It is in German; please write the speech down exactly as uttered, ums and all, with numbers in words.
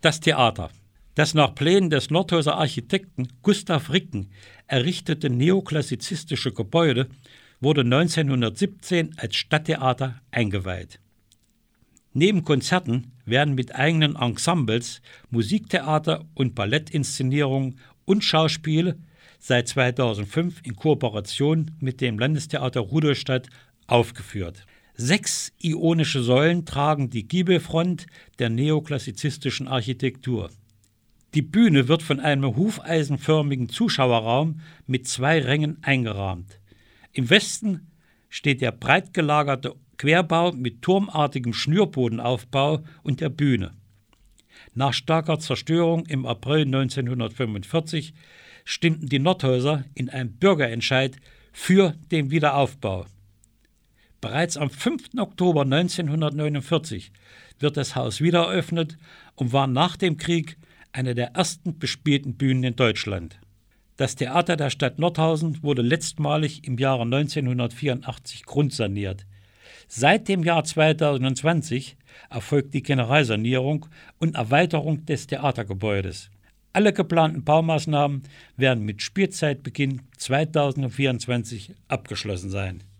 Das Theater. Das nach Plänen des Nordhauser Architekten Gustav Ricken errichtete neoklassizistische Gebäude wurde neunzehnhundertsiebzehn als Stadttheater eingeweiht. Neben Konzerten werden mit eigenen Ensembles Musiktheater und Ballettinszenierungen und Schauspiele seit zweitausendfünf in Kooperation mit dem Landestheater Rudolstadt aufgeführt. Sechs ionische Säulen tragen die Giebelfront der neoklassizistischen Architektur. Die Bühne wird von einem hufeisenförmigen Zuschauerraum mit zwei Rängen eingerahmt. Im Westen steht der breit gelagerte Querbau mit turmartigem Schnürbodenaufbau und der Bühne. Nach starker Zerstörung im April neunzehnhundertfünfundvierzig stimmten die Nordhauser in einem Bürgerentscheid für den Wiederaufbau. Bereits am fünften Oktober neunzehnhundertneunundvierzig wird das Haus wieder eröffnet und war nach dem Krieg eine der ersten bespielten Bühnen in Deutschland. Das Theater der Stadt Nordhausen wurde letztmalig im Jahre neunzehnhundertvierundachtzig grundsaniert. Seit dem Jahr zweitausendzwanzig erfolgt die Generalsanierung und Erweiterung des Theatergebäudes. Alle geplanten Baumaßnahmen werden mit Spielzeitbeginn zweitausendvierundzwanzig abgeschlossen sein.